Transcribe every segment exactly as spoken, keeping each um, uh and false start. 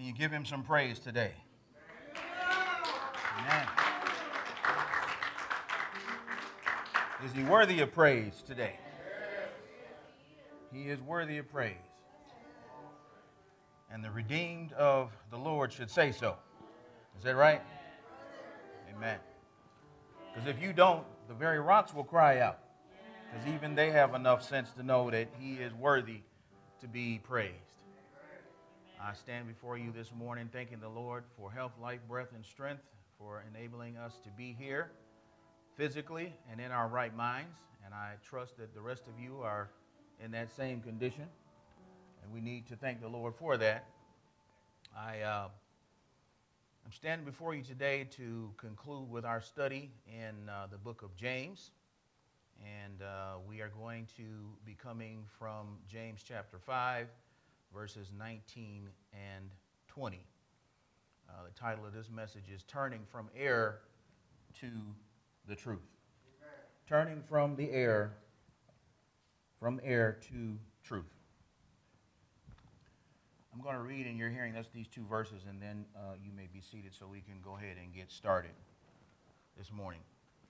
you give him some praise today? Amen. Is he worthy of praise today? He is worthy of praise. And the redeemed of the Lord should say so. Is that right? Amen. Because if you don't, the very rocks will cry out. Because even they have enough sense to know that he is worthy to be praised. I stand before you this morning thanking the Lord for health, life, breath, and strength, for enabling us to be here physically and in our right minds. And I trust that the rest of you are in that same condition. And we need to thank the Lord for that. I, uh, I'm standing before you today to conclude with our study in uh, the book of James. And uh, we are going to be coming from James chapter five, verses nineteen and twenty. Uh, the title of this message is Turning from Error to the Truth. Amen. Turning from the error, from error to truth. I'm going to read in your hearing that's these two verses, and then uh, you may be seated so we can go ahead and get started this morning.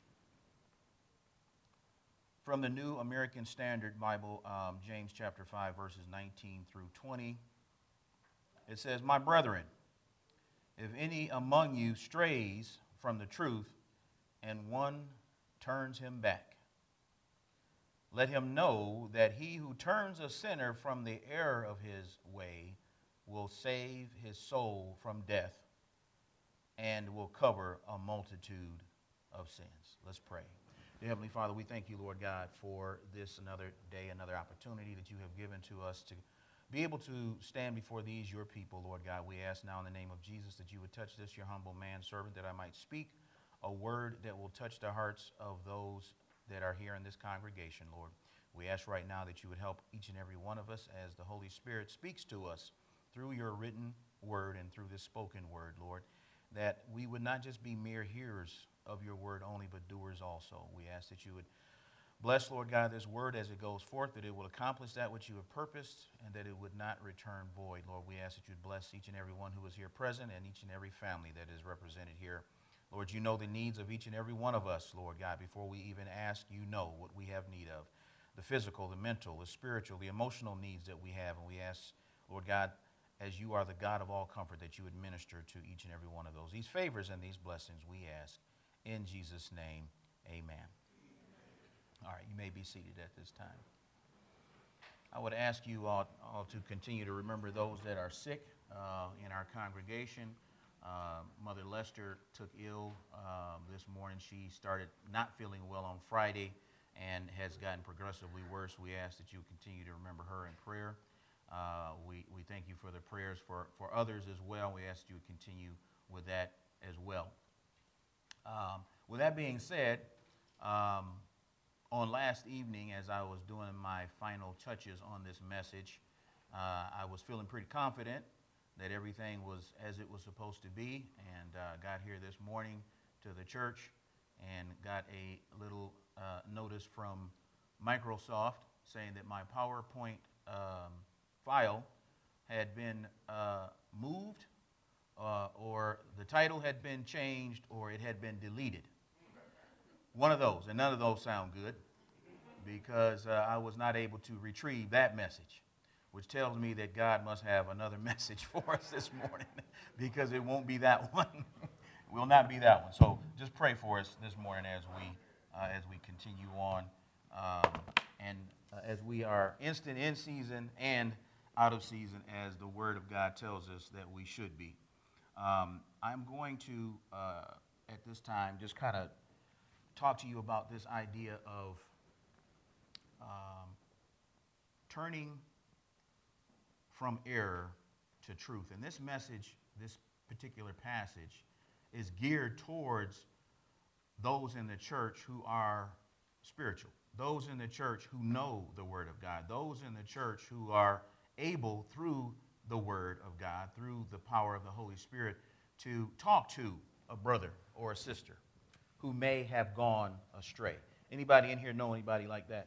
From the New American Standard Bible, um, James chapter five, verses nineteen through twenty, it says, "My brethren, if any among you strays from the truth, and one turns him back, let him know that he who turns a sinner from the error of his way will save his soul from death and will cover a multitude of sins." Let's pray. Dear Heavenly Father, we thank you, Lord God, for this another day, another opportunity that you have given to us to be able to stand before these, your people, Lord God. We ask now in the name of Jesus that you would touch this, your humble manservant, that I might speak a word that will touch the hearts of those that are here in this congregation, Lord. We ask right now that you would help each and every one of us as the Holy Spirit speaks to us through your written word and through this spoken word, Lord, that we would not just be mere hearers of your word only, but doers also. We ask that you would bless, Lord God, this word as it goes forth, that it will accomplish that which you have purposed, and that it would not return void. Lord, we ask that you would bless each and every one who is here present and each and every family that is represented here. Lord, you know the needs of each and every one of us, Lord God. Before we even ask, you know what we have need of. The physical, the mental, the spiritual, the emotional needs that we have. And we ask, Lord God, as you are the God of all comfort, that you would minister to each and every one of those. These favors and these blessings we ask in Jesus' name, amen. All right, you may be seated at this time. I would ask you all, all to continue to remember those that are sick uh, in our congregation. Uh, Mother Lester took ill um, this morning. She started not feeling well on Friday and has gotten progressively worse. We ask that you continue to remember her in prayer. Uh, we, we thank you for the prayers for, for others as well. We ask you to continue with that as well. Um, with that being said, um, on last evening, as I was doing my final touches on this message, uh, I was feeling pretty confident that everything was as it was supposed to be, and uh, got here this morning to the church and got a little uh, notice from Microsoft saying that my PowerPoint um, file had been uh, moved, uh, or the title had been changed, or it had been deleted. One of those, and none of those sound good, because uh, I was not able to retrieve that message, which tells me that God must have another message for us this morning, because it won't be that one. It will not be that one. So just pray for us this morning as we uh, as we continue on, um, and uh, as we are instant in season and out of season, as the Word of God tells us that we should be. Um, I'm going to, uh, at this time, just kind of talk to you about this idea of um, turning from error to truth. And this message, this particular passage, is geared towards those in the church who are spiritual, those in the church who know the Word of God, those in the church who are able, through the Word of God, through the power of the Holy Spirit, to talk to a brother or a sister who may have gone astray. Anybody in here know anybody like that?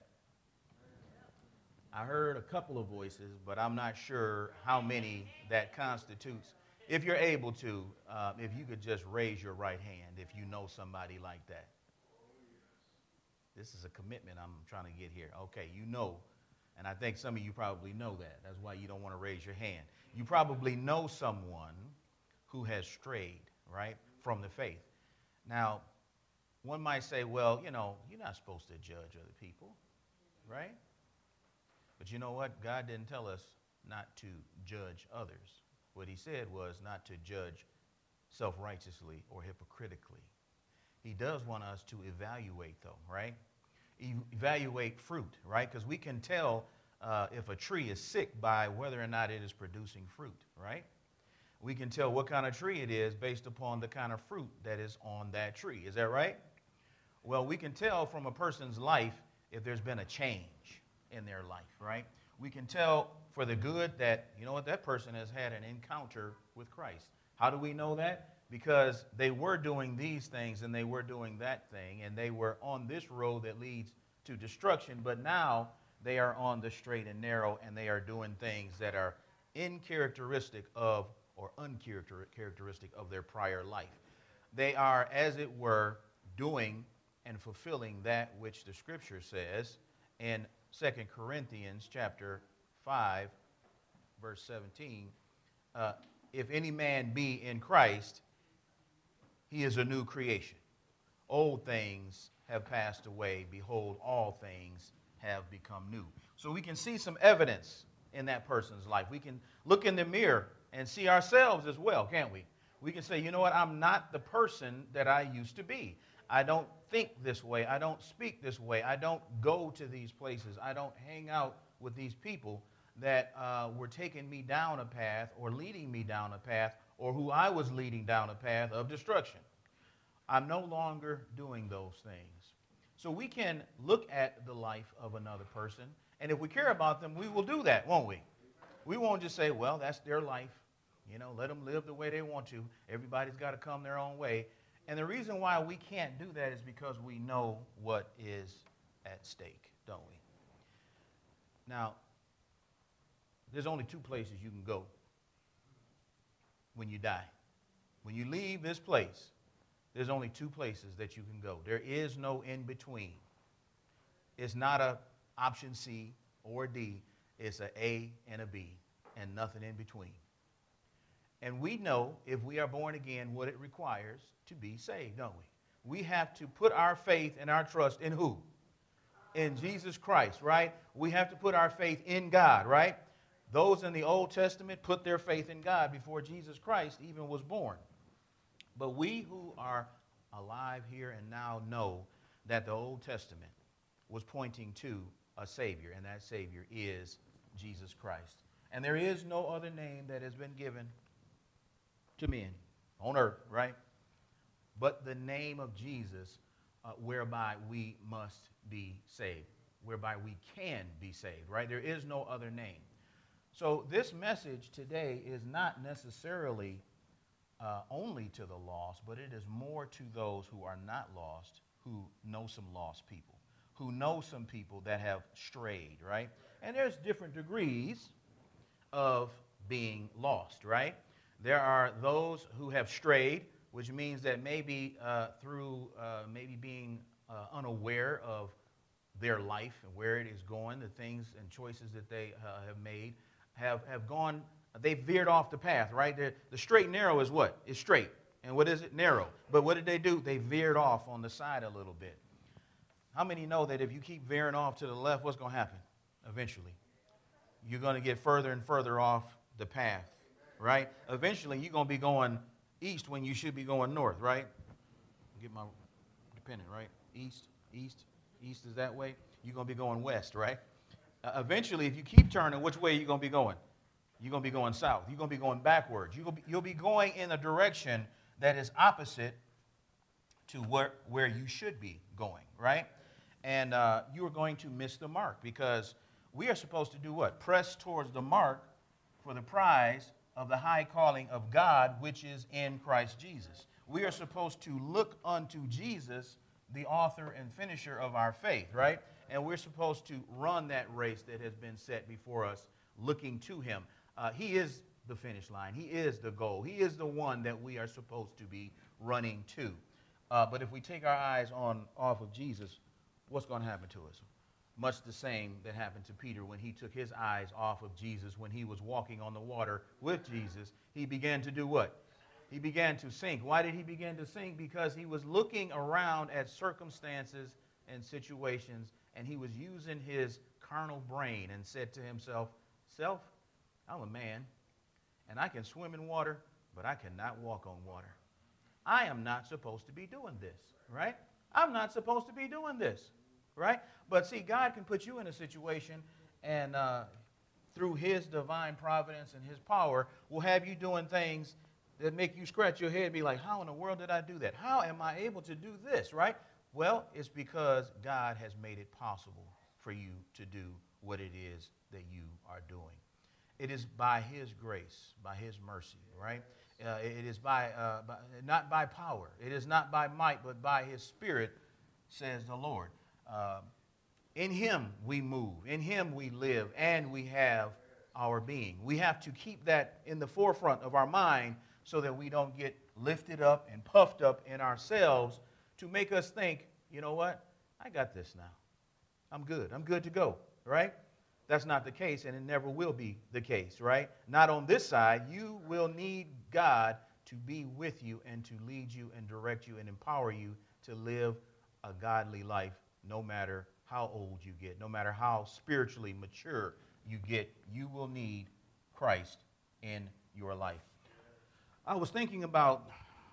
I heard a couple of voices, but I'm not sure how many that constitutes. If you're able to, uh, if you could just raise your right hand if you know somebody like that. This is a commitment I'm trying to get here. Okay, you know, and I think some of you probably know that. That's why you don't want to raise your hand. You probably know someone who has strayed, right, from the faith. Now, one might say, well, you know, you're not supposed to judge other people, right? But you know what? God didn't tell us not to judge others. What he said was not to judge self-righteously or hypocritically. He does want us to evaluate, though, right? E- evaluate fruit, right? Because we can tell uh, if a tree is sick by whether or not it is producing fruit, right? We can tell what kind of tree it is based upon the kind of fruit that is on that tree. Is that right? Well, we can tell from a person's life if there's been a change in their life, right? We can tell for the good that, you know what, that person has had an encounter with Christ. How do we know that? Because they were doing these things and they were doing that thing and they were on this road that leads to destruction, but now they are on the straight and narrow and they are doing things that are uncharacteristic of or uncharacteristic of their prior life. They are, as it were, doing and fulfilling that which the Scripture says in Second Corinthians chapter five, verse seventeen. Uh, if any man be in Christ, he is a new creation. Old things have passed away. Behold, all things have become new. So we can see some evidence in that person's life. We can look in the mirror and see ourselves as well, can't we? We can say, you know what, I'm not the person that I used to be. I don't think this way. I don't speak this way. I don't go to these places. I don't hang out with these people that uh, were taking me down a path or leading me down a path or who I was leading down a path of destruction. I'm no longer doing those things. So we can look at the life of another person, and if we care about them, we will do that, won't we? We won't just say, well, that's their life. You know, let them live the way they want to. Everybody's got to come their own way. And the reason why we can't do that is because we know what is at stake, don't we? Now, there's only two places you can go when you die. When you leave this place, there's only two places that you can go. There is no in between. It's not a option C or D. It's a A and a B and nothing in between. And we know if we are born again what it requires to be saved, don't we? We have to put our faith and our trust in who? In Jesus Christ, right? We have to put our faith in God, right? Those in the Old Testament put their faith in God before Jesus Christ even was born. But we who are alive here and now know that the Old Testament was pointing to a Savior, and that Savior is Jesus Christ. And there is no other name that has been given to men on earth, right? But the name of Jesus, uh, whereby we must be saved, whereby we can be saved, right? There is no other name. So this message today is not necessarily uh, only to the lost, but it is more to those who are not lost, who know some lost people, who know some people that have strayed, right? And there's different degrees of being lost, right? There are those who have strayed, which means that maybe uh, through uh, maybe being uh, unaware of their life and where it is going, the things and choices that they uh, have made, have, have gone, they veered off the path, right? They're, the straight and narrow is what? It's straight. And what is it? Narrow. But what did they do? They veered off on the side a little bit. How many know that if you keep veering off to the left, what's going to happen eventually? You're going to get further and further off the path, right? Eventually, you're going to be going east when you should be going north, right? Get my dependent, right? East, east, east is that way. You're going to be going west, right? Uh, eventually, if you keep turning, which way are you going to be going? You're going to be going south. You're going to be going backwards. You're going to be, you'll be going in a direction that is opposite to where, where you should be going, right? And uh, you are going to miss the mark because we are supposed to do what? Press towards the mark for the prize of the high calling of God, which is in Christ Jesus. We are supposed to look unto Jesus, the author and finisher of our faith, right? And we're supposed to run that race that has been set before us, looking to him. Uh, he is the finish line. He is the goal. He is the one that we are supposed to be running to. Uh, but if we take our eyes on off of Jesus, what's going to happen to us? Much the same that happened to Peter when he took his eyes off of Jesus when he was walking on the water with Jesus. He began to do what? He began to sink. Why did he begin to sink? Because he was looking around at circumstances and situations, and he was using his carnal brain and said to himself, self, I'm a man, and I can swim in water, but I cannot walk on water. I am not supposed to be doing this, right? I'm not supposed to be doing this, right? But see, God can put you in a situation, and uh, through his divine providence and his power, will have you doing things that make you scratch your head and be like, how in the world did I do that? How am I able to do this, right? Well, it's because God has made it possible for you to do what it is that you are doing. It is by his grace, by his mercy, right? Uh, it is by, uh, by, not by power. It is not by might, but by his Spirit, says the Lord. Uh, in him we move. In him we live, and we have our being. We have to keep that in the forefront of our mind so that we don't get lifted up and puffed up in ourselves to make us think, you know what? I got this now. I'm good. I'm good to go, right? That's not the case, and it never will be the case, right? Not on this side. You will need God to be with you and to lead you and direct you and empower you to live a godly life no matter how old you get, no matter how spiritually mature you get. You will need Christ in your life. I was thinking about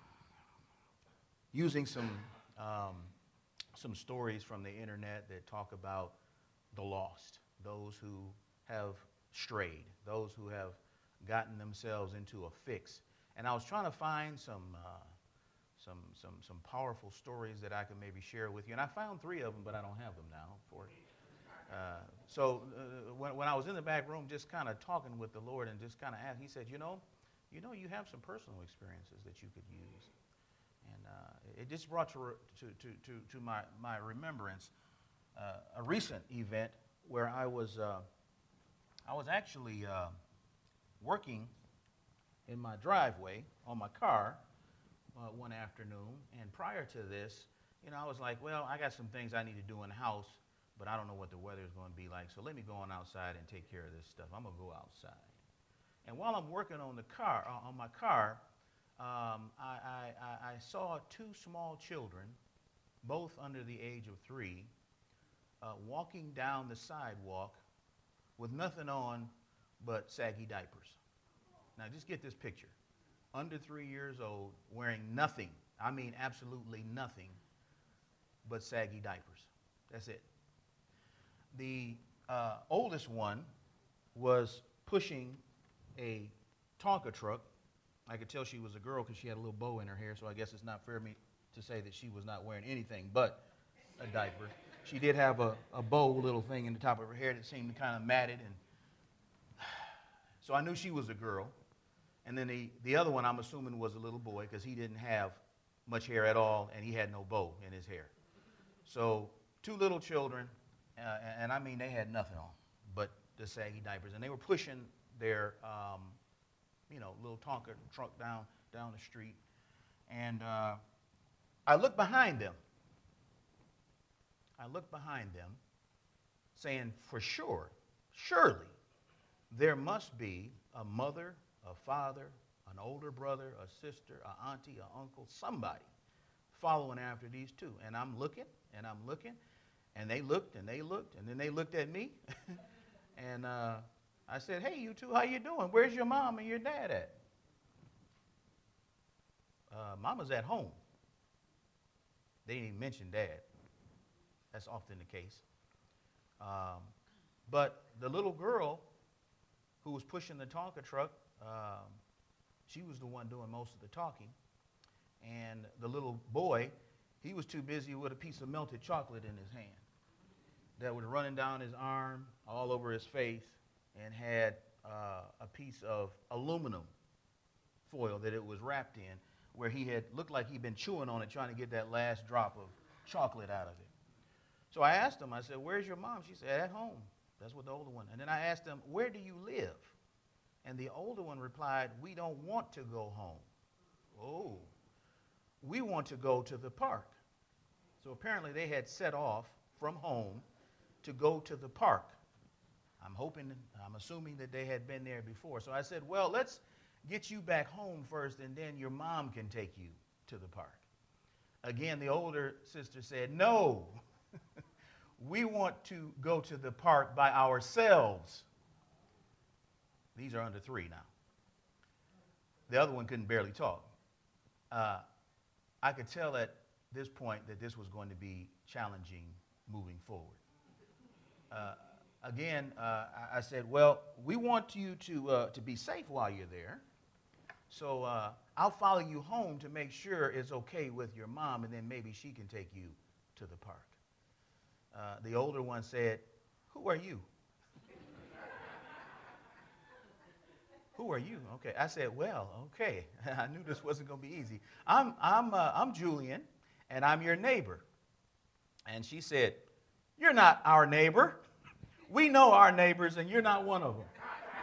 using some um, some stories from the internet that talk about the lost, those who have strayed, those who have gotten themselves into a fix. And I was trying to find some uh, some some some powerful stories that I could maybe share with you. And I found three of them, but I don't have them now for it. Uh, so uh, when, when I was in the back room just kind of talking with the Lord and just kind of asked, he said, you know, you know, you have some personal experiences that you could use. And uh, it just brought to, to, to, to, to my, my remembrance uh, a recent event where I was, uh, I was actually uh, working in my driveway on my car uh, one afternoon. And prior to this, you know, I was like, well, I got some things I need to do in the house, but I don't know what the weather is going to be like. So let me go on outside and take care of this stuff. I'm going to go outside. And while I'm working on the car, uh, on my car, um, I, I, I saw two small children, both under the age of three, uh, walking down the sidewalk with nothing on but saggy diapers. Now just get this picture. Under three years old, wearing nothing, I mean absolutely nothing, but saggy diapers. That's it. The uh, oldest one was pushing a Tonka truck. I could tell she was a girl because she had a little bow in her hair, so I guess it's not fair me to say that she was not wearing anything but a diaper. She did have a, a bow little thing in the top of her hair that seemed kind of matted, and so I knew she was a girl. And then the, the other one, I'm assuming, was a little boy because he didn't have much hair at all, and he had no bow in his hair. So two little children, uh, and, and I mean they had nothing on but the saggy diapers, and they were pushing their, um, you know, little Tonka truck down down the street. And uh, I looked behind them. I looked behind them, saying, for sure, surely, there must be a mother, a father, an older brother, a sister, an auntie, an uncle, somebody following after these two. And I'm looking, and I'm looking, and they looked, and they looked, and then they looked at me. and uh, I said, hey, you two, how you doing? Where's your mom and your dad at? Uh, Mama's at home. They didn't even mention dad. That's often the case. Um, but the little girl who was pushing the Tonka truck, um, she was the one doing most of the talking. And the little boy, he was too busy with a piece of melted chocolate in his hand that was running down his arm, all over his face, and had uh, a piece of aluminum foil that it was wrapped in, where he had looked like he'd been chewing on it, trying to get that last drop of chocolate out of it. So I asked him, I said, where's your mom? She said, at home. That's what the older one. And then I asked him, where do you live? And the older one replied, we don't want to go home. Oh, we want to go to the park. So apparently they had set off from home to go to the park. I'm hoping, I'm assuming that they had been there before. So I said, well, let's get you back home first, and then your mom can take you to the park. Again, the older sister said, no, we want to go to the park by ourselves. These are under three now. The other one couldn't barely talk. Uh, I could tell at this point that this was going to be challenging moving forward. Uh, again, uh, I, I said, well, we want you to, uh, to be safe while you're there. So uh, I'll follow you home to make sure it's okay with your mom, and then maybe she can take you to the park. Uh, the older one said, who are you? Who are you? Okay. I said, well, okay. I knew this wasn't going to be easy. I'm, I'm, uh, I'm Julian, and I'm your neighbor. And she said, you're not our neighbor. We know our neighbors, and you're not one of them.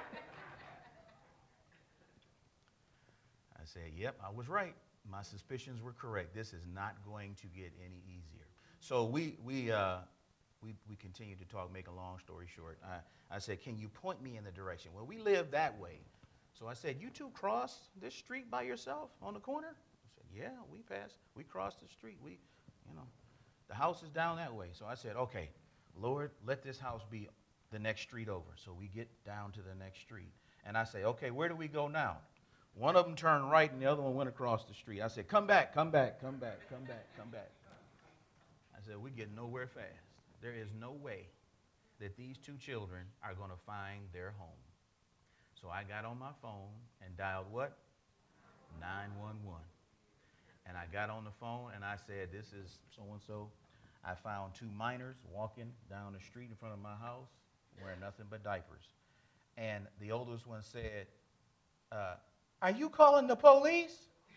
I said, yep, I was right. My suspicions were correct. This is not going to get any easier. So we, we, uh, we, we continued to talk, make a long story short. I, I said, can you point me in the direction? Well, we live that way. So I said, you two cross this street by yourself on the corner? I said, yeah, we passed. We crossed the street. We, you know, the house is down that way. So I said, okay, Lord, let this house be the next street over. So we get down to the next street. And I say, okay, where do we go now? One of them turned right and the other one went across the street. I said, come back, come back, come back, come back, come back. I said, we're getting nowhere fast. There is no way that these two children are going to find their home. So I got on my phone and dialed what? nine one one. And I got on the phone and I said, this is so-and-so. I found two minors walking down the street in front of my house wearing nothing but diapers. And the oldest one said, uh, are you calling the police?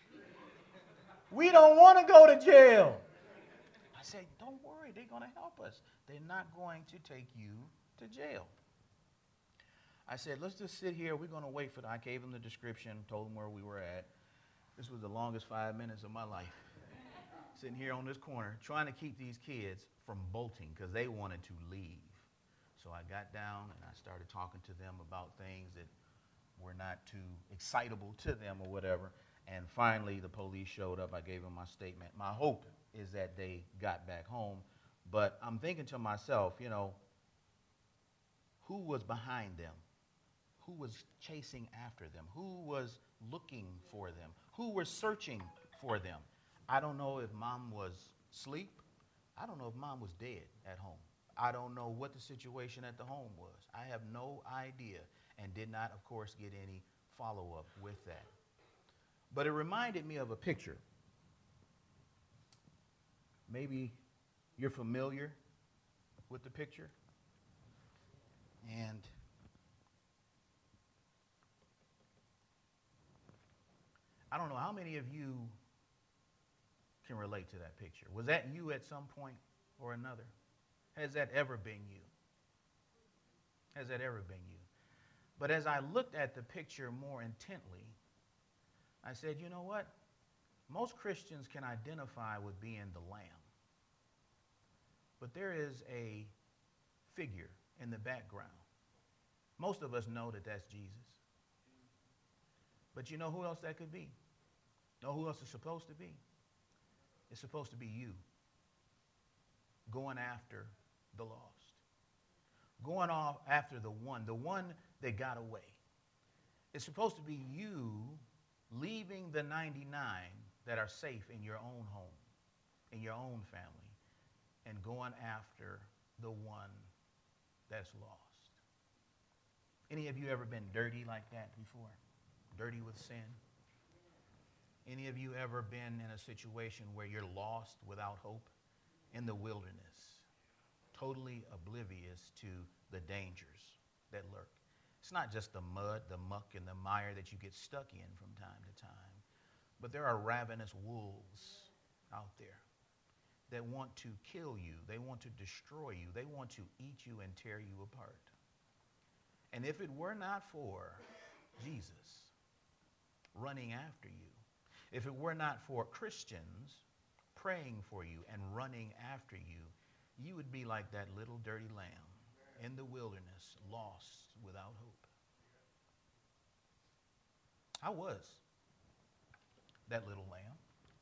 We don't want to go to jail. I said, don't worry, they're going to help us. They're not going to take you to jail. I said, let's just sit here. We're going to wait for them. I gave them the description, told them where we were at. This was the longest five minutes of my life. Sitting here on this corner, trying to keep these kids from bolting because they wanted to leave. So I got down and I started talking to them about things that were not too excitable to them or whatever. And finally, the police showed up. I gave them my statement. My hope is that they got back home. But I'm thinking to myself, you know, who was behind them? Who was chasing after them? Who was looking for them? Who were searching for them? I don't know if mom was asleep. I don't know if mom was dead at home. I don't know what the situation at the home was. I have no idea and did not, of course, get any follow-up with that. But it reminded me of a picture. Maybe you're familiar with the picture. And I don't know how many of you can relate to that picture. Was that you at some point or another? Has that ever been you? Has that ever been you? But as I looked at the picture more intently, I said, you know what? Most Christians can identify with being the lamb. But there is a figure in the background. Most of us know that that's Jesus. But you know who else that could be? Know who else it's supposed to be? It's supposed to be you. Going after the lost. Going off after the one, the one that got away. It's supposed to be you leaving the ninety-nine that are safe in your own home, in your own family, and going after the one that's lost. Any of you ever been dirty like that before? Dirty with sin? Any of you ever been in a situation where you're lost without hope? In the wilderness, totally oblivious to the dangers that lurk. It's not just the mud, the muck, and the mire that you get stuck in from time to time, but there are ravenous wolves out there that want to kill you. They want to destroy you. They want to eat you and tear you apart. And if it were not for Jesus running after you. If it were not for Christians praying for you and running after you, you would be like that little dirty lamb in the wilderness, lost without hope. I was that little lamb.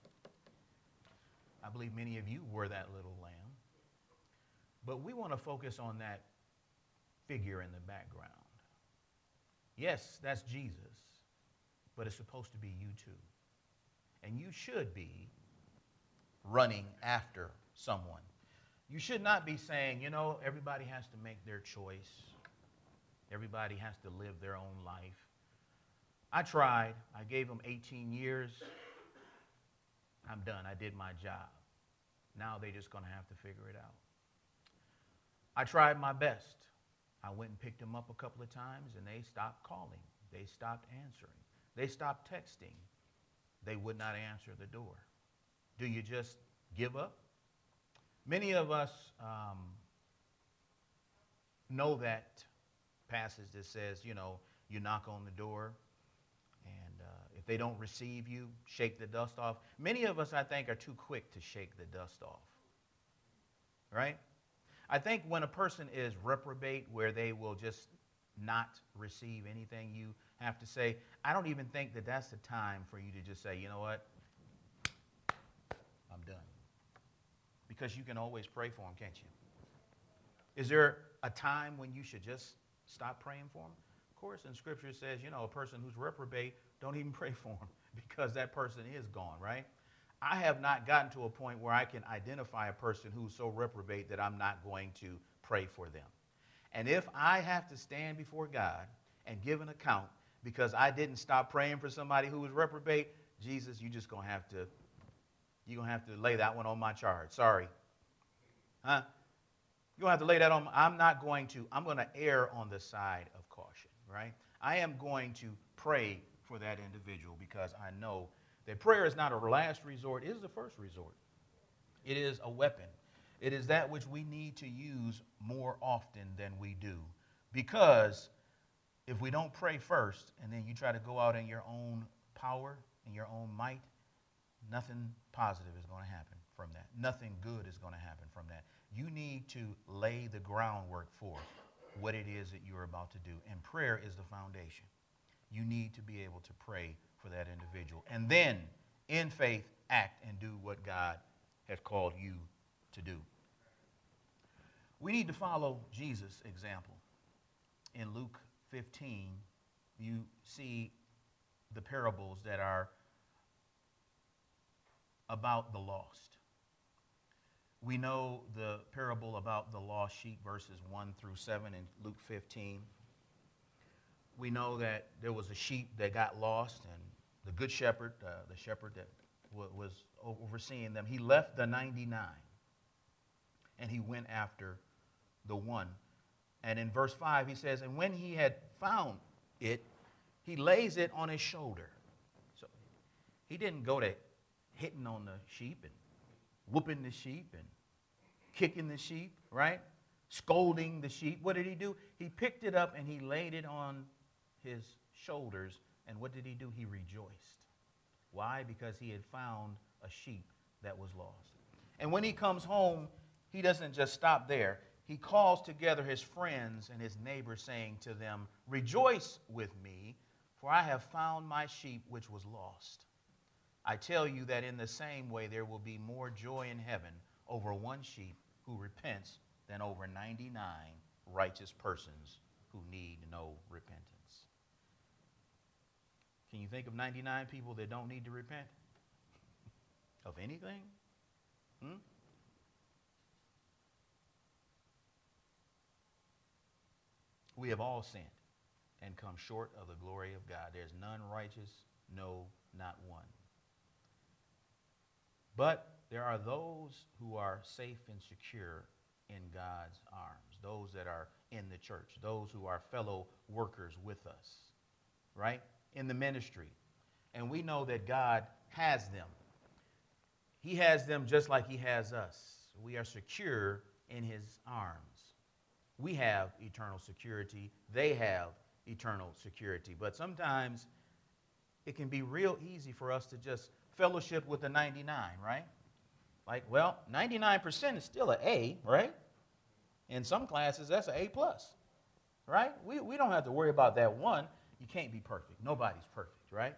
I believe many of you were that little lamb. But we want to focus on that figure in the background. Yes, that's Jesus, but it's supposed to be you too. And you should be running after someone. You should not be saying, you know, everybody has to make their choice. Everybody has to live their own life. I tried. I gave them eighteen years. I'm done. I did my job. Now they're just going to have to figure it out. I tried my best. I went and picked them up a couple of times, and they stopped calling. They stopped answering. They stopped texting. They would not answer the door. Do you just give up? Many of us um, know that passage that says, you know, you knock on the door, and uh, if they don't receive you, shake the dust off. Many of us, I think, are too quick to shake the dust off, right? I think when a person is reprobate, where they will just not receive anything you have to say, I don't even think that that's the time for you to just say, you know what, I'm done. Because you can always pray for them, can't you? Is there a time when you should just stop praying for them? Of course, in Scripture it says, you know, a person who's reprobate, don't even pray for them because that person is gone, right? I have not gotten to a point where I can identify a person who's so reprobate that I'm not going to pray for them. And if I have to stand before God and give an account because I didn't stop praying for somebody who was reprobate, Jesus, you're just going to have to, you're going to have to lay that one on my charge. Sorry. Huh? You're going to have to lay that on. I'm not going to, I'm going to err on the side of caution, right? I am going to pray for that individual because I know that prayer is not a last resort. It is the first resort. It is a weapon. It is that which we need to use more often than we do. Because if we don't pray first and then you try to go out in your own power and your own might, nothing positive is going to happen from that. Nothing good is going to happen from that. You need to lay the groundwork for what it is that you're about to do. And prayer is the foundation. You need to be able to pray for that individual. And then, in faith, act and do what God has called you to do. We need to follow Jesus' example. In Luke fifteen, you see the parables that are about the lost. We know the parable about the lost sheep, verses one through seven in Luke fifteen. We know that there was a sheep that got lost, and the good shepherd, uh, the shepherd that w- was overseeing them, he left the ninety-nine, and he went after the one. And in verse five, he says, and when he had found it, he lays it on his shoulder. So he didn't go to hitting on the sheep and whooping the sheep and kicking the sheep, right? Scolding the sheep. What did he do? He picked it up and he laid it on his shoulders. And what did he do? He rejoiced. Why? Because he had found a sheep that was lost. And when he comes home, he doesn't just stop there. He calls together his friends and his neighbors, saying to them, rejoice with me, for I have found my sheep which was lost. I tell you that in the same way there will be more joy in heaven over one sheep who repents than over ninety-nine righteous persons who need no repentance. Can you think of ninety-nine people that don't need to repent? Of anything? Hmm? We have all sinned and come short of the glory of God. There's none righteous, no, not one. But there are those who are safe and secure in God's arms, those that are in the church, those who are fellow workers with us, right? In the ministry. And we know that God has them. He has them just like he has us. We are secure in his arms. We have eternal security. They have eternal security. But sometimes it can be real easy for us to just fellowship with the ninety-nine, right? Like, well, ninety-nine percent is still an A, right? In some classes, that's an A plus, right? We, we don't have to worry about that one. You can't be perfect. Nobody's perfect, right?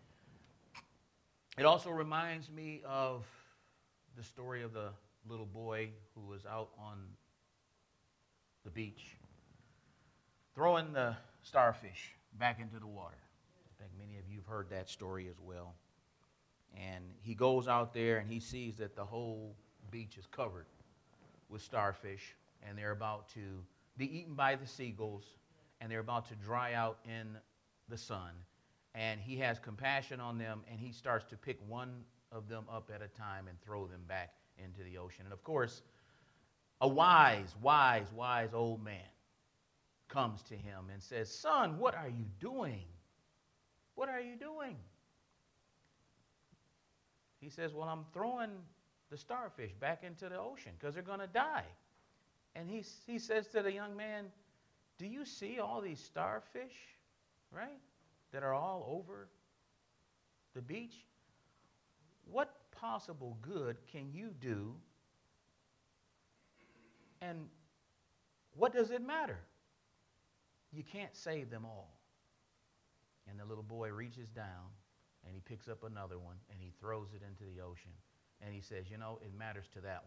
It also reminds me of the story of the little boy who was out on the beach throwing the starfish back into the water. I think many of you have heard that story as well. And he goes out there and he sees that the whole beach is covered with starfish, and they're about to be eaten by the seagulls, and they're about to dry out in the sun. And he has compassion on them, and he starts to pick one of them up at a time and throw them back into the ocean. And of course, a wise, wise, wise old man comes to him and says, "Son, what are you doing? What are you doing?" He says, "Well, I'm throwing the starfish back into the ocean because they're going to die." And he, he says to the young man, "Do you see all these starfish, right, that are all over the beach? What possible good can you do? And what does it matter? You can't save them all." And the little boy reaches down and he picks up another one and he throws it into the ocean. And he says, "You know, it matters to that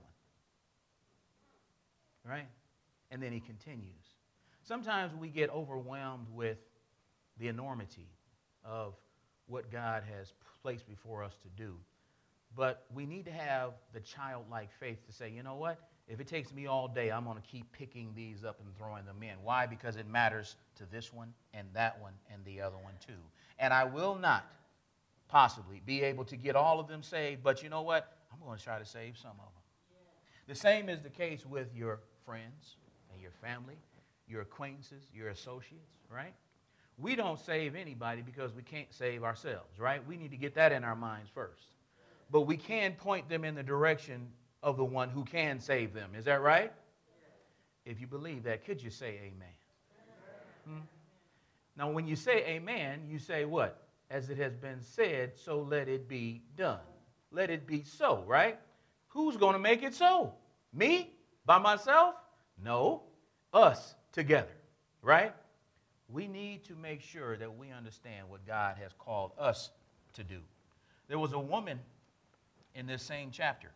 one." Right? And then he continues. Sometimes we get overwhelmed with the enormity of what God has placed before us to do. But we need to have the childlike faith to say, you know what? If it takes me all day, I'm going to keep picking these up and throwing them in. Why? Because it matters to this one and that one and the other one too. And I will not possibly be able to get all of them saved, but you know what? I'm going to try to save some of them. The same is the case with your friends and your family, your acquaintances, your associates, right? We don't save anybody because we can't save ourselves, right? We need to get that in our minds first. But we can point them in the direction of the one who can save them. Is that right? If you believe that, could you say amen? Hmm? Now, when you say amen, you say what? As it has been said, so let it be done. Let it be so, right? Who's going to make it so? Me? By myself? No. Us together, right? We need to make sure that we understand what God has called us to do. There was a woman in this same chapter,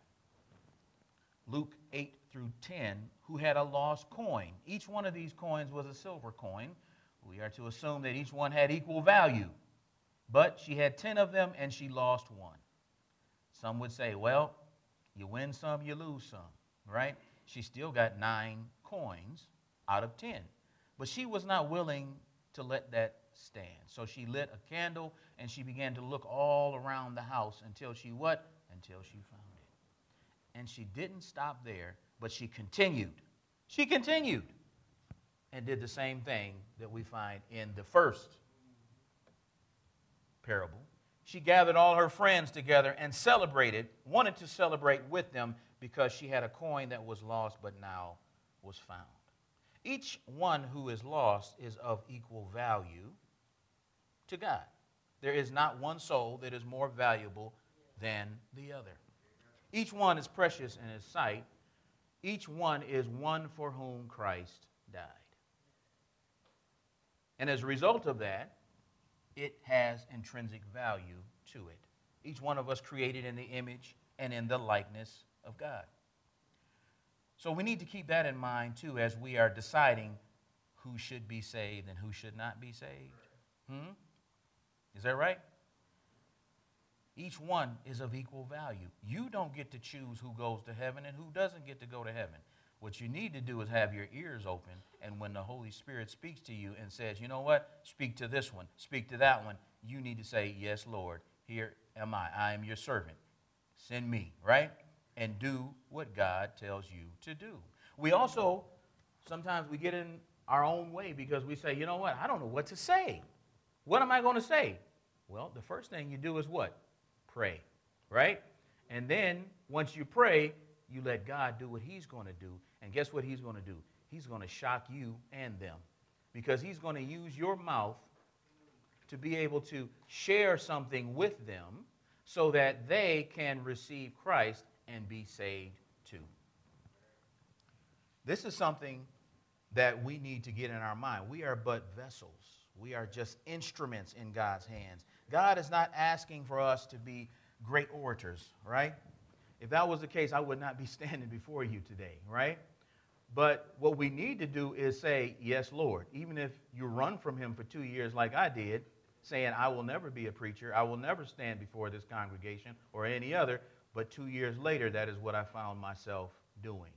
Luke eight through ten, who had a lost coin. Each one of these coins was a silver coin. We are to assume that each one had equal value. But she had ten of them and she lost one. Some would say, well, you win some, you lose some, right? She still got nine coins out of ten. But she was not willing to let that stand. So she lit a candle and she began to look all around the house until she what? Until she found it. And she didn't stop there, but she continued. She continued and did the same thing that we find in the first parable. She gathered all her friends together and celebrated, wanted to celebrate with them because she had a coin that was lost but now was found. Each one who is lost is of equal value to God. There is not one soul that is more valuable than the other. Each one is precious in His sight. Each one is one for whom Christ died. And as a result of that, it has intrinsic value to it. Each one of us created in the image and in the likeness of God. So we need to keep that in mind, too, as we are deciding who should be saved and who should not be saved. Hmm? Is that right? Each one is of equal value. You don't get to choose who goes to heaven and who doesn't get to go to heaven. What you need to do is have your ears open, and when the Holy Spirit speaks to you and says, you know what, speak to this one, speak to that one, you need to say, yes, Lord, here am I. I am your servant. Send me, right? And do what God tells you to do. We also, sometimes we get in our own way because we say, you know what, I don't know what to say. What am I going to say? Well, the first thing you do is what? Pray, right? And then once you pray, you let God do what He's going to do. And guess what He's going to do? He's going to shock you and them. because he's going to use your mouth to be able to share something with them so that they can receive Christ and be saved too. This is something that we need to get in our mind. We are but vessels. We are just instruments in God's hands. God is not asking for us to be great orators, right? If that was the case, I would not be standing before you today, right? But what we need to do is say, yes, Lord. Even if you run from him for two years like I did, saying, I will never be a preacher, I will never stand before this congregation or any other, but two years later, that is what I found myself doing.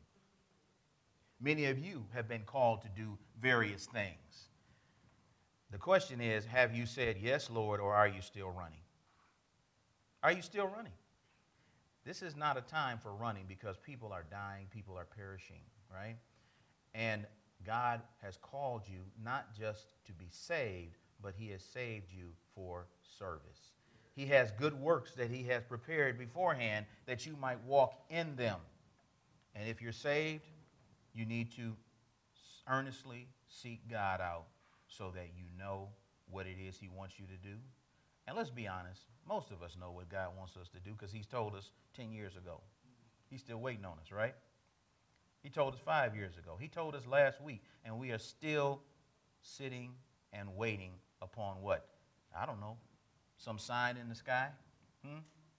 Many of you have been called to do various things. The question is, have you said, yes, Lord, or are you still running? Are you still running? This is not a time for running because people are dying, people are perishing, right? And God has called you not just to be saved, but he has saved you for service. He has good works that he has prepared beforehand that you might walk in them. And if you're saved, you need to earnestly seek God out so that you know what it is he wants you to do. And let's be honest, most of us know what God wants us to do because he's told us ten years ago. He's still waiting on us, right? He told us five years ago. He told us last week, and we are still sitting and waiting upon what? I don't know. Some sign in the sky? Hmm?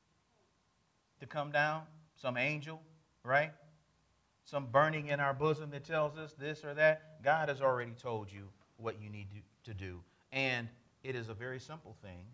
To come down? Some angel, right? Some burning in our bosom that tells us this or that. God has already told you what you need to, to do. And it is a very simple thing.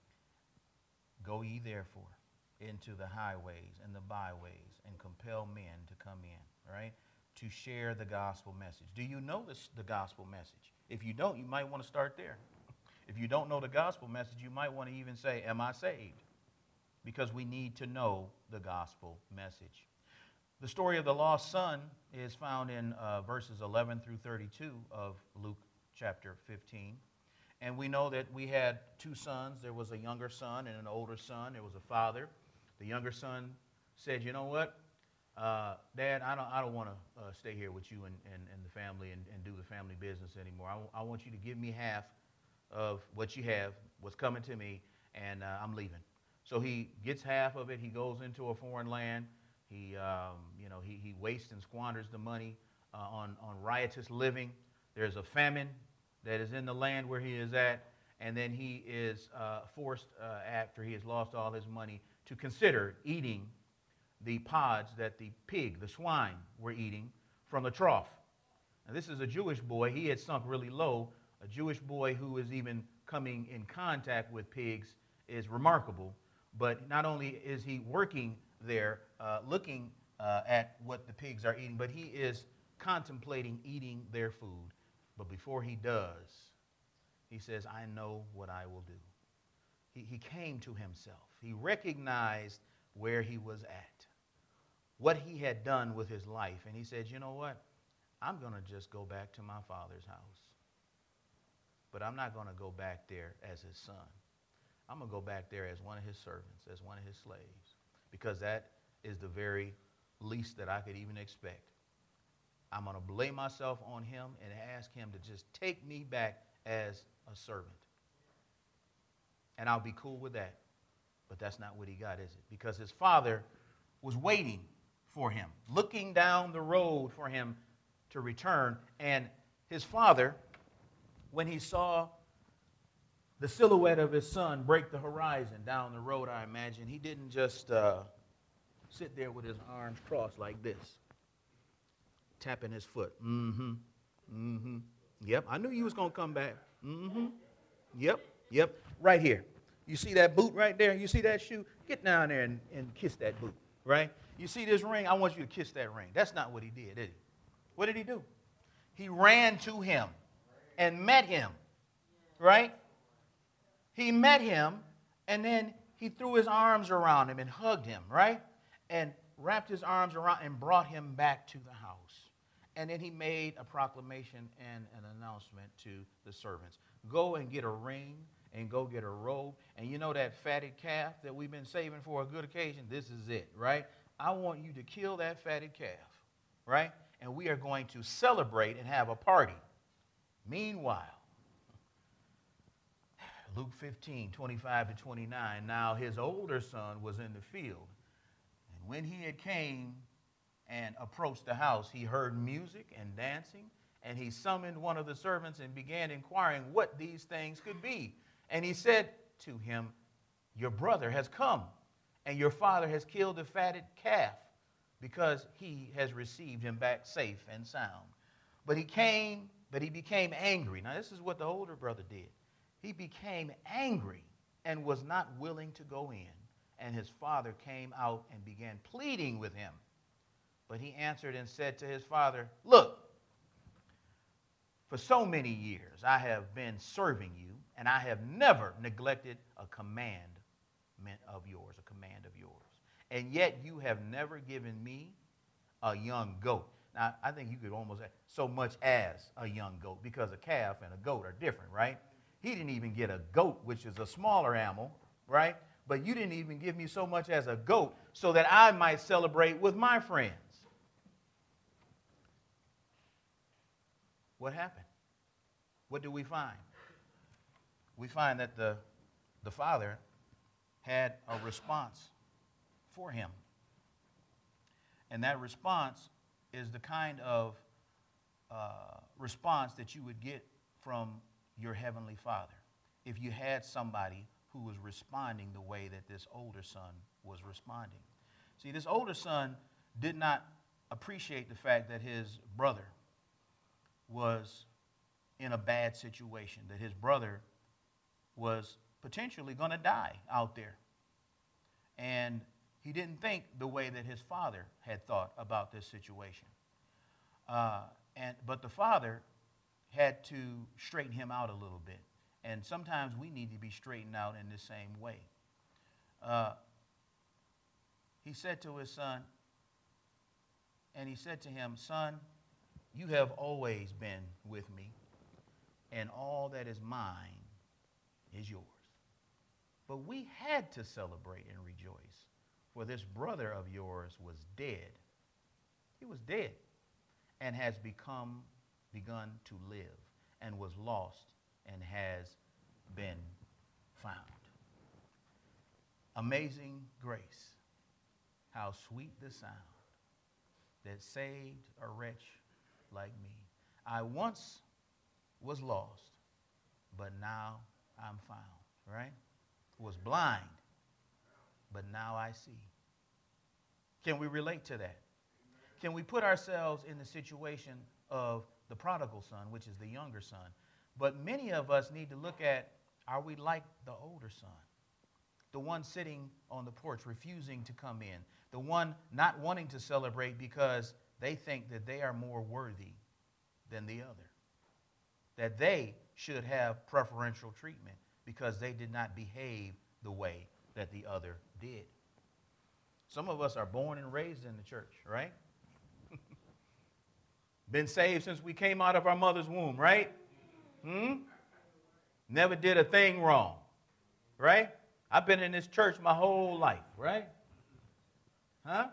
Go ye therefore into the highways and the byways and compel men to come in, right? To share the gospel message. Do you know this, the gospel message? If you don't, you might want to start there. If you don't know the gospel message, you might want to even say, am I saved? Because we need to know the gospel message. The story of the lost son is found in uh, verses eleven through thirty-two of Luke chapter fifteen. And we know that we had two sons. There was a younger son and an older son. There was a father. The younger son said, you know what, uh, Dad, I don't I don't want to uh, stay here with you and, and, and the family and, and do the family business anymore. I, I want you to give me half of what you have, what's coming to me, and uh, I'm leaving. So he gets half of it. He goes into a foreign land. He, um, you know, he, he wastes and squanders the money uh, on, on riotous living. There's a famine that is in the land where he is at, and then he is uh, forced, uh, after he has lost all his money, to consider eating the pods that the pig, the swine, were eating from the trough. Now, this is a Jewish boy. He had sunk really low. A Jewish boy who is even coming in contact with pigs is remarkable. But not only is he working there, uh, looking uh, at what the pigs are eating, but he is contemplating eating their food. But before he does, he says, I know what I will do. He, he came to himself. He recognized where he was at, what he had done with his life. And he said, you know what? I'm going to just go back to my father's house. But I'm not going to go back there as his son. I'm going to go back there as one of his servants, as one of his slaves, because that is the very least that I could even expect. I'm going to lay myself on him and ask him to just take me back as a servant. And I'll be cool with that. But that's not what he got, is it? Because his father was waiting for him, looking down the road for him to return. And his father, when he saw the silhouette of his son break the horizon down the road, I imagine, he didn't just uh, sit there with his arms crossed like this, tapping his foot. Mm-hmm. Mm-hmm. Yep, I knew you was going to come back. Mm-hmm. Yep, yep, right here. You see that boot right there? You see that shoe? Get down there and, and kiss that boot, right? You see this ring? I want you to kiss that ring. That's not what he did, did he? What did he do? He ran to him and met him, right? He met him, and then he threw his arms around him and hugged him, right? And wrapped his arms around and brought him back to the house. And then he made a proclamation and an announcement to the servants. Go and get a ring and go get a robe. And you know that fatted calf that we've been saving for a good occasion? This is it, right? I want you to kill that fatted calf, right? And we are going to celebrate and have a party. Meanwhile, Luke fifteen, twenty-five to twenty-nine, now his older son was in the field. And when he had came and approached the house, he heard music and dancing, and he summoned one of the servants and began inquiring what these things could be. And he said to him, your brother has come, and your father has killed a fatted calf, because he has received him back safe and sound. But he came, but he became angry. Now this is what the older brother did. He became angry and was not willing to go in. And his father came out and began pleading with him. But he answered and said to his father, look, for so many years I have been serving you, and I have never neglected a commandment of yours, a command of yours. And yet you have never given me a young goat. Now, I think you could almost say so much as a young goat, because a calf and a goat are different, right? He didn't even get a goat, which is a smaller animal, right? But you didn't even give me so much as a goat so that I might celebrate with my friends. What happened? What do we find? We find that the, the father had a response for him. And that response is the kind of uh, response that you would get from your heavenly Father if you had somebody who was responding the way that this older son was responding. See, this older son did not appreciate the fact that his brother was in a bad situation, that his brother was potentially going to die out there. And he didn't think the way that his father had thought about this situation. Uh, and but the father had to straighten him out a little bit. And sometimes we need to be straightened out in the same way. Uh, he said to his son, and he said to him, son, you have always been with me, and all that is mine is yours. But we had to celebrate and rejoice, for this brother of yours was dead. He was dead and has become, begun to live, and was lost and has been found. Amazing grace, how sweet the sound that saved a wretch like me. I once was lost, but now I'm found, right? Was blind, but now I see. Can we relate to that? Can we put ourselves in the situation of the prodigal son, which is the younger son? But many of us need to look at, are we like the older son? The one sitting on the porch, refusing to come in. The one not wanting to celebrate because they think that they are more worthy than the other. That they should have preferential treatment because they did not behave the way that the other did. Some of us are born and raised in the church, right? Been saved since we came out of our mother's womb, right? Hmm? Never did a thing wrong, right? I've been in this church my whole life, right? Huh?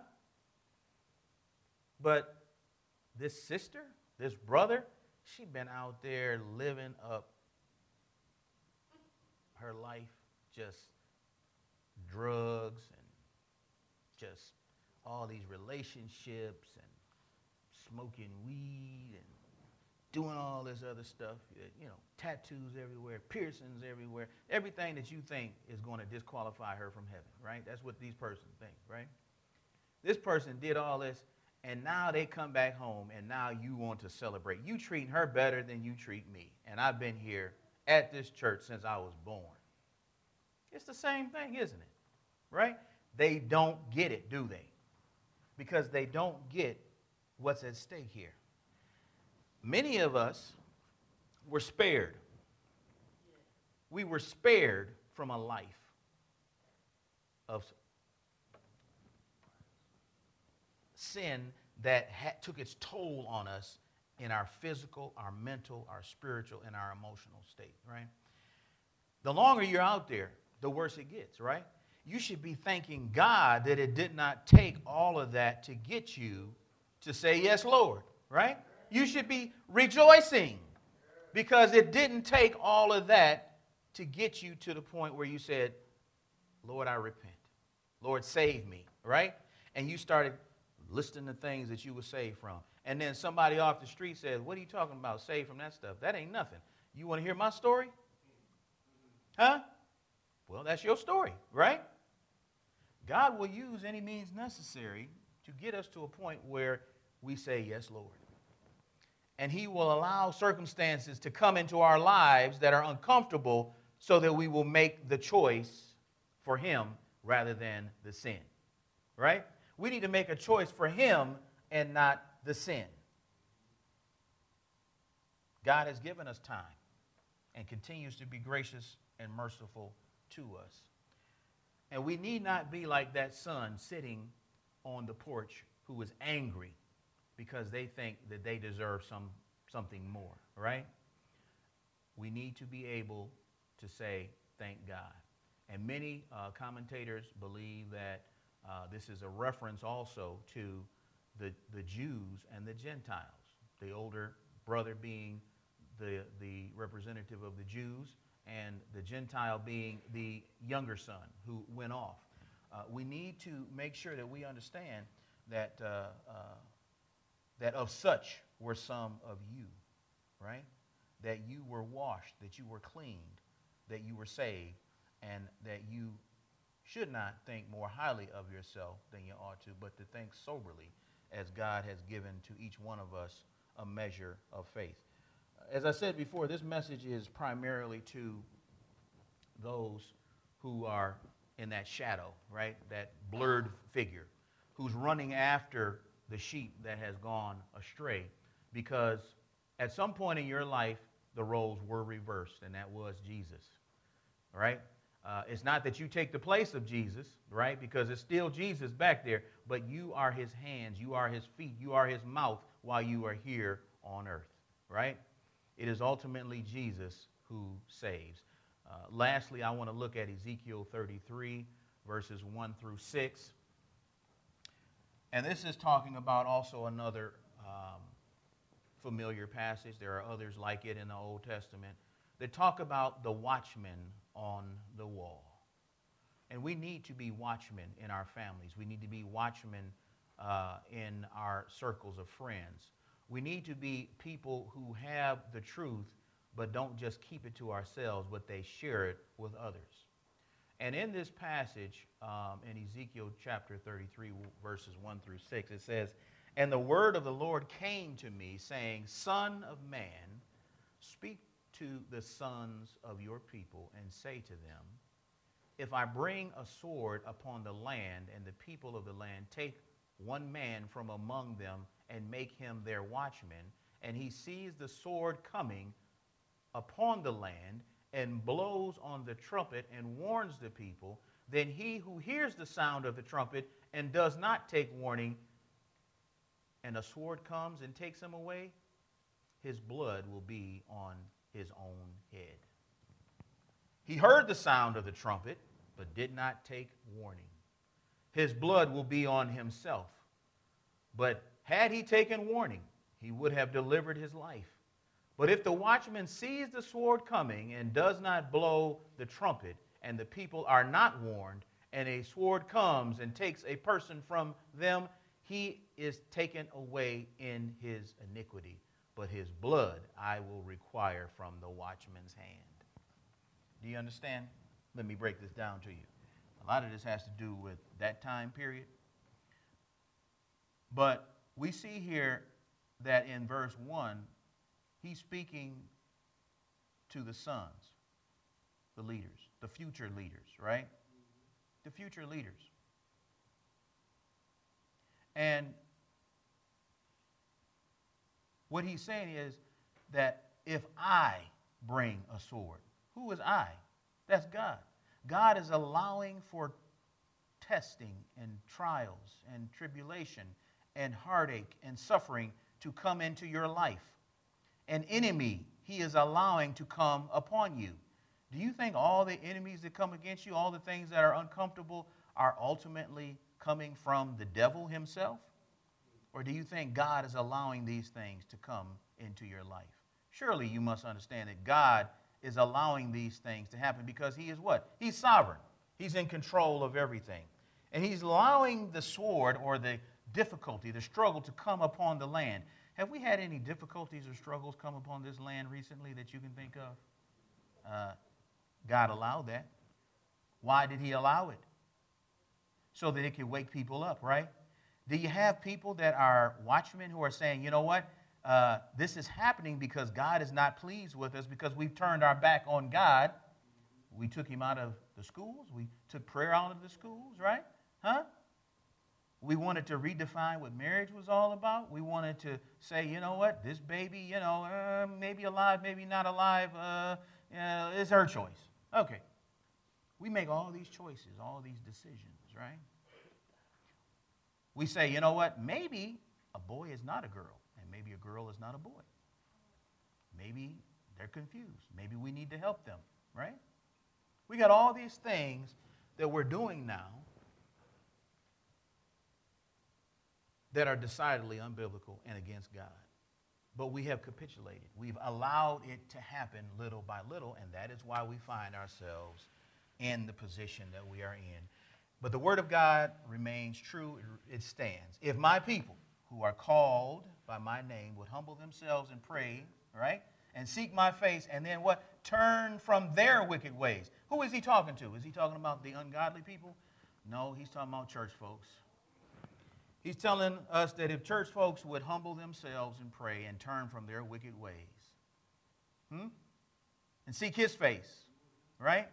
But this sister, this brother, she been out there living up her life, just drugs and just all these relationships and smoking weed and doing all this other stuff, you know, tattoos everywhere, piercings everywhere, everything that you think is going to disqualify her from heaven, right? That's what these persons think, right? This person did all this, and now they come back home, and now you want to celebrate. You treat her better than you treat me, and I've been here at this church since I was born. It's the same thing, isn't it? Right? They don't get it, do they? Because they don't get what's at stake here. Many of us were spared. We were spared from a life of sin that ha- took its toll on us in our physical, our mental, our spiritual, and our emotional state, right? The longer you're out there, the worse it gets, right? You should be thanking God that it did not take all of that to get you to say, yes, Lord, right? You should be rejoicing Because it didn't take all of that to get you to the point where you said, Lord, I repent. Lord, save me, right? And you started listing the things that you were saved from. And then somebody off the street says, what are you talking about, saved from that stuff? That ain't nothing. You want to hear my story? Huh? Well, that's your story, right? God will use any means necessary to get us to a point where we say, yes, Lord. And he will allow circumstances to come into our lives that are uncomfortable so that we will make the choice for him rather than the sin, right? We need to make a choice for him and not the sin. God has given us time and continues to be gracious and merciful to us. And we need not be like that son sitting on the porch who is angry because they think that they deserve some something more, right? We need to be able to say, thank God. And many uh, commentators believe that uh, this is a reference also to the, the Jews and the Gentiles, the older brother being the, the representative of the Jews and the Gentile being the younger son who went off. Uh, we need to make sure that we understand that uh, uh, that of such were some of you, right? That you were washed, that you were cleaned, that you were saved, and that you should not think more highly of yourself than you ought to, but to think soberly as God has given to each one of us a measure of faith. As I said before, this message is primarily to those who are in that shadow, right? That blurred figure who's running after the sheep that has gone astray, because at some point in your life, the roles were reversed, and that was Jesus, right? Uh, it's not that you take the place of Jesus, right? Because it's still Jesus back there, but you are his hands, you are his feet, you are his mouth while you are here on earth, right? It is ultimately Jesus who saves. Uh, lastly, I want to look at Ezekiel thirty-three, verses one through six. And this is talking about also another um, familiar passage. There are others like it in the Old Testament that talk about the watchman on the wall. And we need to be watchmen in our families. We need to be watchmen uh, in our circles of friends. We need to be people who have the truth, but don't just keep it to ourselves, but they share it with others. And in this passage, um, in Ezekiel chapter thirty-three, verses one through six, it says, "And the word of the Lord came to me, saying, Son of man, speak to the sons of your people, and say to them, if I bring a sword upon the land, and the people of the land take one man from among them, and make him their watchman, and he sees the sword coming upon the land, and blows on the trumpet and warns the people, then he who hears the sound of the trumpet and does not take warning, and a sword comes and takes him away, his blood will be on his own head. He heard the sound of the trumpet, but did not take warning. His blood will be on himself. But had he taken warning, he would have delivered his life. But if the watchman sees the sword coming and does not blow the trumpet, and the people are not warned, and a sword comes and takes a person from them, he is taken away in his iniquity. But his blood I will require from the watchman's hand." Do you understand? Let me break this down to you. A lot of this has to do with that time period. But we see here that in verse one, he's speaking to the sons, the leaders, the future leaders, right? The future leaders. And what he's saying is that if I bring a sword, who is I? That's God. God is allowing for testing and trials and tribulation and heartache and suffering to come into your life. An enemy he is allowing to come upon you. Do you think all the enemies that come against you, all the things that are uncomfortable, are ultimately coming from the devil himself? Or do you think God is allowing these things to come into your life? Surely you must understand that God is allowing these things to happen because he is what? He's sovereign. He's in control of everything. And he's allowing the sword or the difficulty, the struggle to come upon the land. Have we had any difficulties or struggles come upon this land recently that you can think of? Uh, God allowed that. Why did he allow it? So that it could wake people up, right? Do you have people that are watchmen who are saying, you know what? Uh, this is happening because God is not pleased with us because we've turned our back on God. We took him out of the schools. We took prayer out of the schools, right? Huh? We wanted to redefine what marriage was all about. We wanted to say, you know what? This baby, you know, uh, maybe alive, maybe not alive. Uh, uh, it's her choice. Okay. We make all these choices, all these decisions, right? We say, you know what? Maybe a boy is not a girl, and maybe a girl is not a boy. Maybe they're confused. Maybe we need to help them, right? We got all these things that we're doing now that are decidedly unbiblical and against God. But we have capitulated. We've allowed it to happen little by little, and that is why we find ourselves in the position that we are in. But the word of God remains true. It stands. If my people who are called by my name would humble themselves and pray, right, and seek my face, and then what? Turn from their wicked ways. Who is he talking to? Is he talking about the ungodly people? No, he's talking about church folks. He's telling us that if church folks would humble themselves and pray and turn from their wicked ways, hmm, and seek his face, right?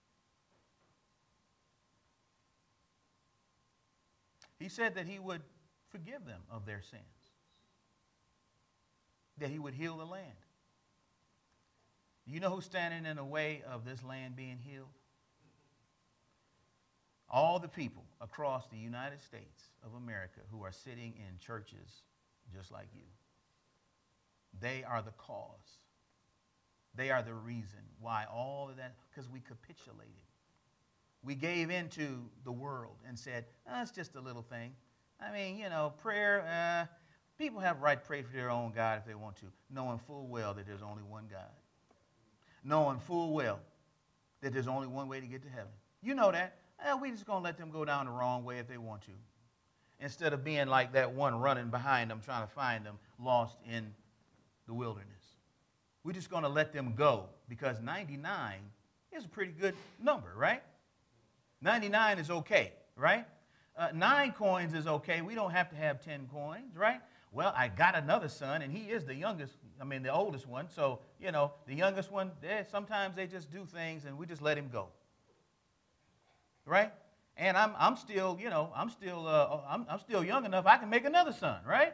He said that he would forgive them of their sins, that he would heal the land. You know who's standing in the way of this land being healed? All the people across the United States of America who are sitting in churches just like you. They are the cause. They are the reason why all of that, because we capitulated. We gave into the world and said, oh, it's just a little thing. I mean, you know, prayer, uh, people have a right to pray for their own God if they want to, knowing full well that there's only one God. Knowing full well that there's only one way to get to heaven. You know that. Eh, we're just going to let them go down the wrong way if they want to. Instead of being like that one running behind them, trying to find them lost in the wilderness. We're just going to let them go because ninety-nine is a pretty good number, right? ninety-nine is okay, right? Uh, nine coins is okay. We don't have to have ten coins, right? Well, I got another son, and he is the youngest, I mean, the oldest one. So, you know, the youngest one, sometimes they just do things, and we just let him go. Right? And I'm I'm still, you know, I'm still uh, I'm I'm still young enough I can make another son, right?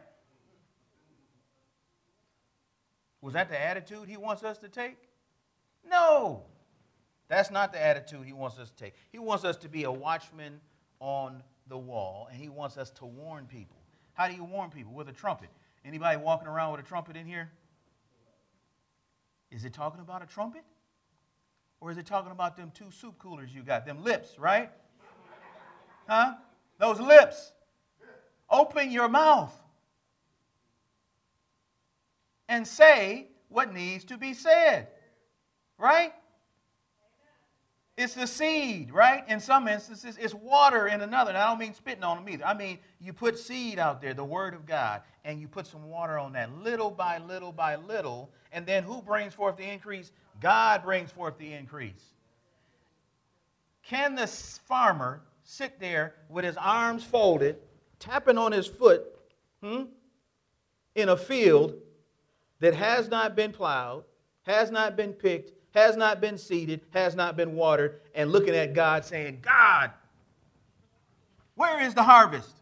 Was that the attitude he wants us to take? No. That's not the attitude he wants us to take. He wants us to be a watchman on the wall, and he wants us to warn people. How do you warn people? With a trumpet. Anybody walking around with a trumpet in here? Is it talking about a trumpet? Or is it talking about them two soup coolers you got? Them lips, right? Huh? Those lips. Open your mouth and say what needs to be said. Right? It's the seed, right? In some instances, it's water in another. And I don't mean spitting on them either. I mean, you put seed out there, the Word of God, and you put some water on that little by little by little. And then who brings forth the increase? God brings forth the increase. Can the farmer sit there with his arms folded, tapping on his foot hmm, in a field that has not been plowed, has not been picked, has not been seeded, has not been watered, and looking at God saying, God, where is the harvest?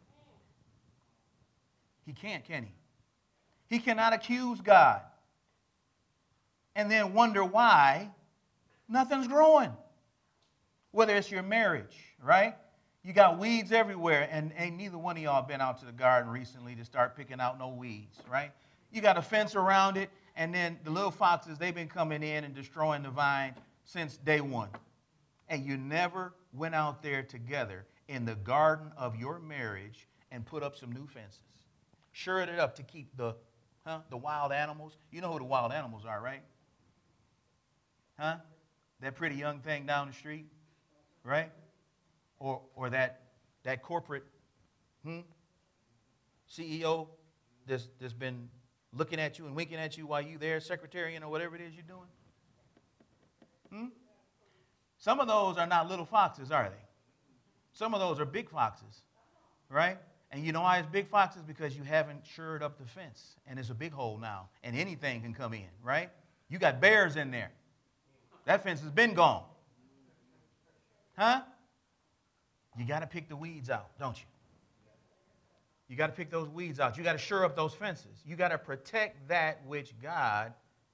He can't, can he? He cannot accuse God and then wonder why nothing's growing. Whether it's your marriage, right? You got weeds everywhere, and ain't neither one of y'all been out to the garden recently to start picking out no weeds, right? You got a fence around it, and then the little foxes, they've been coming in and destroying the vine since day one. And you never went out there together in the garden of your marriage and put up some new fences. Shored it up to keep the Huh? The wild animals. You know who the wild animals are, right? Huh? That pretty young thing down the street, right? Or or that that corporate hmm, C E O that's, that's been looking at you and winking at you while you there, secretarian or whatever it is you're doing. Hmm? Some of those are not little foxes, are they? Some of those are big foxes, right? And you know why it's big foxes? Because you haven't shored up the fence, and it's a big hole now, and anything can come in, right? You got bears in there. That fence has been gone. Huh? You got to pick the weeds out, don't you? You got to pick those weeds out. You got to shore up those fences. You got to protect that which God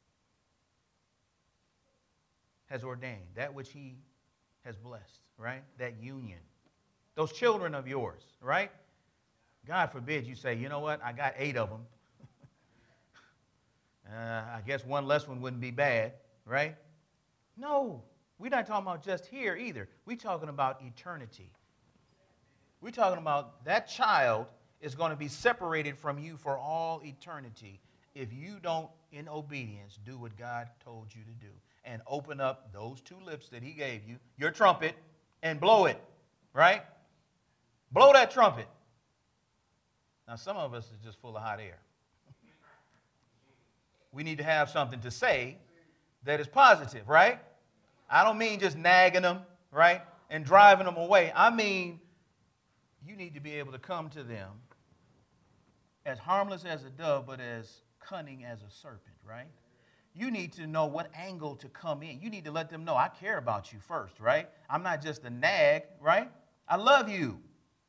has ordained, that which he has blessed, right? That union. Those children of yours, right? God forbid you say, you know what, I got eight of them. uh, I guess one less one wouldn't be bad, right? No, we're not talking about just here either. We're talking about eternity. We're talking about that child is going to be separated from you for all eternity if you don't, in obedience, do what God told you to do and open up those two lips that he gave you, your trumpet, and blow it, right? Blow that trumpet. Now, some of us is just full of hot air. We need to have something to say that is positive, right? I don't mean just nagging them, right, and driving them away. I mean, you need to be able to come to them as harmless as a dove, but as cunning as a serpent, right? You need to know what angle to come in. You need to let them know, I care about you first, right? I'm not just a nag, right? I love you.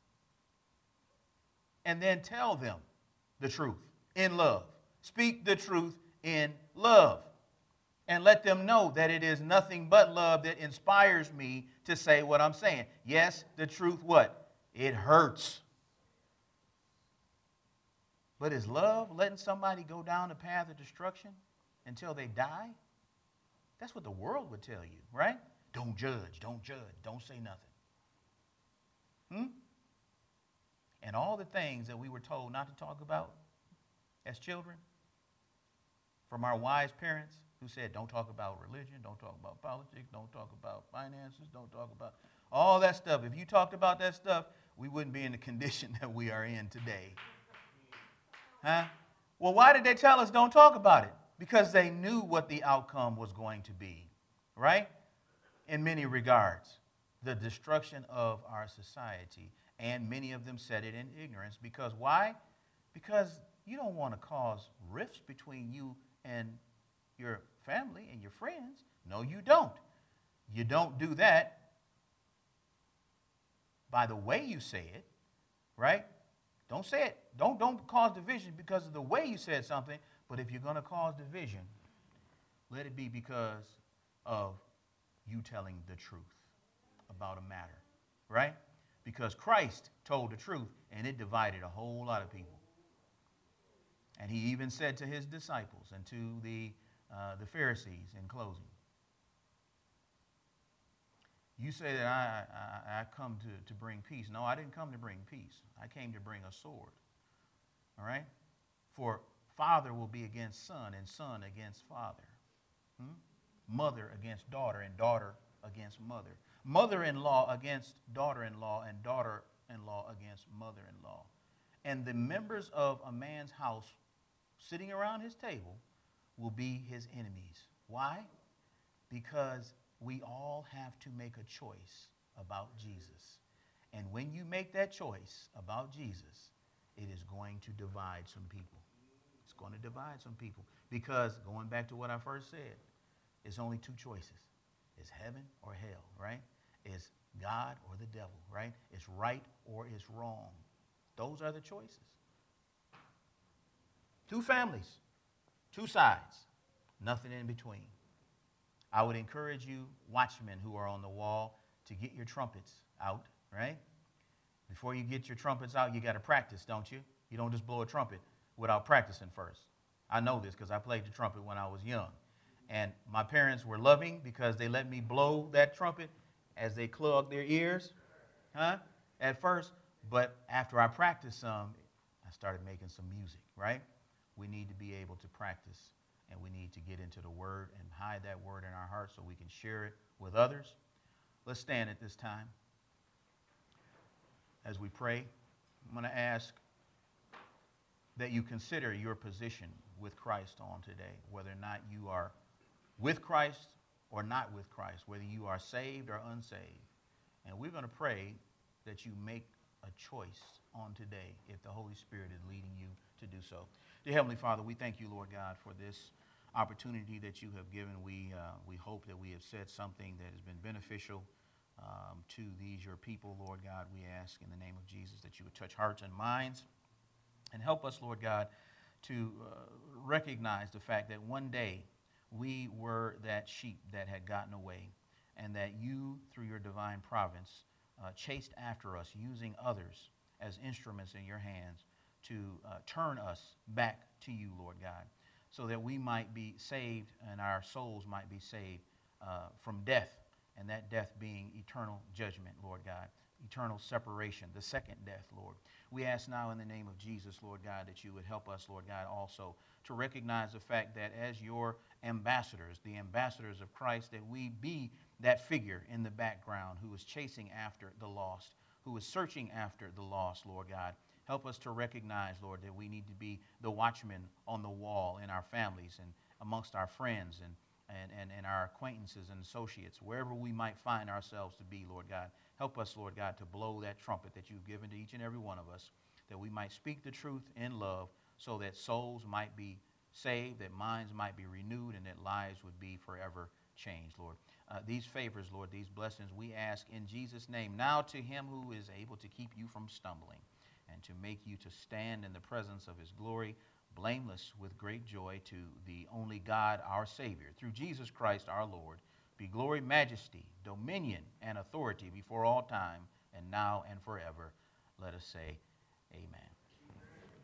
And then tell them the truth in love. Speak the truth in love. And let them know that it is nothing but love that inspires me to say what I'm saying. Yes, the truth what? It hurts. But is love letting somebody go down the path of destruction until they die? That's what the world would tell you, right? Don't judge, don't judge, don't say nothing. Hmm? And all the things that we were told not to talk about as children from our wise parents who said, don't talk about religion, don't talk about politics, don't talk about finances, don't talk about all that stuff. If you talked about that stuff, we wouldn't be in the condition that we are in today. Huh? Well, why did they tell us don't talk about it? Because they knew what the outcome was going to be, right? In many regards, the destruction of our society. And many of them said it in ignorance. Because why? Because you don't want to cause rifts between you and your family and your friends. No, you don't. You don't do that by the way you say it, right? Don't say it. Don't, don't cause division because of the way you said something. But if you're going to cause division, let it be because of you telling the truth about a matter, right? Because Christ told the truth, and it divided a whole lot of people. And he even said to his disciples and to the, uh, the Pharisees in closing, you say that I, I, I come to, to bring peace. No, I didn't come to bring peace. I came to bring a sword. All right? For father will be against son, and son against father. Hmm? Mother against daughter, and daughter against mother. Mother-in-law against daughter-in-law, and daughter-in-law against mother-in-law. And the members of a man's house sitting around his table will be his enemies. Why? Because we all have to make a choice about Jesus. And when you make that choice about Jesus, it is going to divide some people. It's going to divide some people. Because, going back to what I first said, it's only two choices. It's heaven or hell, right? It's God or the devil, right? It's right or it's wrong. Those are the choices. Two families, two sides, nothing in between. I would encourage you, watchmen who are on the wall, to get your trumpets out, right? Before you get your trumpets out, you got to practice, don't you? You don't just blow a trumpet without practicing first. I know this because I played the trumpet when I was young. And my parents were loving because they let me blow that trumpet as they clogged their ears, huh, at first. But after I practiced some, I started making some music, right? we need to be able to practice, and we need to get into the Word and hide that Word in our hearts so we can share it with others. Let's stand at this time. As we pray, I'm going to ask that you consider your position with Christ on today, whether or not you are with Christ or not with Christ, whether you are saved or unsaved. And we're going to pray that you make a choice on today if the Holy Spirit is leading you to do so. Dear Heavenly Father, we thank you, Lord God, for this opportunity that you have given. We, uh, we hope that we have said something that has been beneficial um, to these, your people, Lord God. We ask in the name of Jesus that you would touch hearts and minds and help us, Lord God, to uh, recognize the fact that one day we were that sheep that had gotten away, and that you, through your divine providence, uh, chased after us, using others as instruments in your hands to uh, turn us back to you, Lord God, so that we might be saved and our souls might be saved uh, from death, and that death being eternal judgment, Lord God, eternal separation, the second death, Lord. We ask now in the name of Jesus, Lord God, that you would help us, Lord God, also to recognize the fact that as your ambassadors, the ambassadors of Christ, that we be that figure in the background who is chasing after the lost, who is searching after the lost, Lord God. Help us to recognize, Lord, that we need to be the watchmen on the wall in our families and amongst our friends and, and, and, and our acquaintances and associates, wherever we might find ourselves to be, Lord God. Help us, Lord God, to blow that trumpet that you've given to each and every one of us, that we might speak the truth in love so that souls might be saved, that minds might be renewed, and that lives would be forever changed, Lord. Uh, these favors, Lord, these blessings, we ask in Jesus' name. Now to him who is able to keep you from stumbling and to make you to stand in the presence of his glory, blameless with great joy, to the only God, our Savior, through Jesus Christ our Lord, be glory, majesty, dominion, and authority before all time, and now and forever. Let us say amen.